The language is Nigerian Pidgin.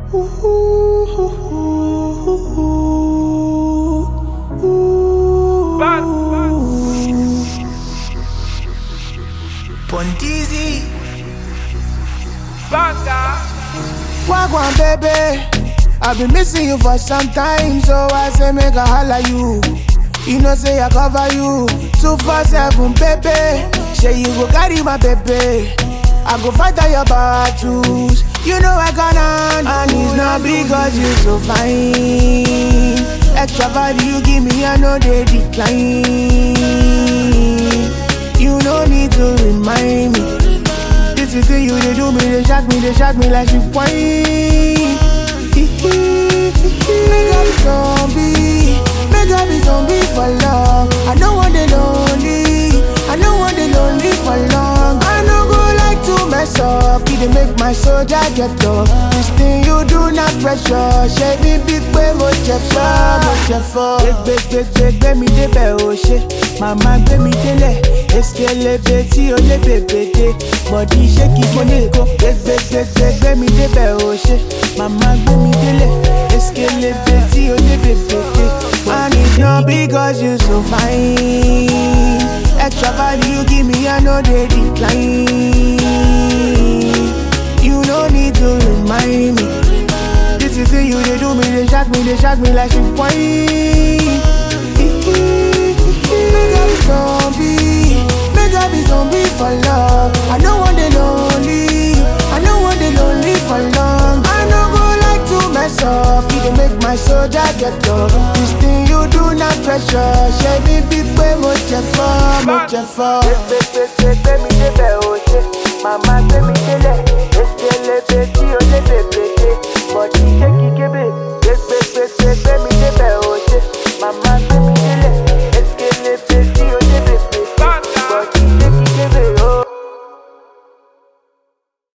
Pontizi Banga. Wagwan baby, I've been missing you for some time, so I say make a holla you. You know say I cover you 247 baby. Say you go carry my baby, I go fight all your battles. You know I gonna, and it's not because you so fine. Extra value you give me, I know they decline. You no need to remind me. This is the you they do me, they shock me like you whine. Make up be zombie for long. I don't want the lonely, I don't want the lonely for long. I no go like to mess up, it dey make my soldier get up. This thing you do not pressure, shake me big way, mo chefo. Gbé mi débẹ̀ o ṣe, màmá gbé mi délẹ̀. Eskelebe tí o lé bèbèdé, bọ̀dí ṣékì fúnìkó. Gbé mi débẹ̀ o ṣe, màmá gbé mi délẹ̀. Eskelebe tí o lé bèbèdé. And it's not because you so fine. Extra value you give me, I know they decline. You no need to remind me. This is the you they do me, they shock me like you whine. Make up be zombie for love. I don't want the lonely, I don't want the lonely for long. I no go like to mess up, it dey make my soldier get up. This thing you do not pressure, shake me big way, mo chefo. Gbé mi débẹ̀ o ṣe, màmá gbé mi délẹ̀. Eskelebe tí o lé bèbèdé, bọ̀dí ṣékì kébé.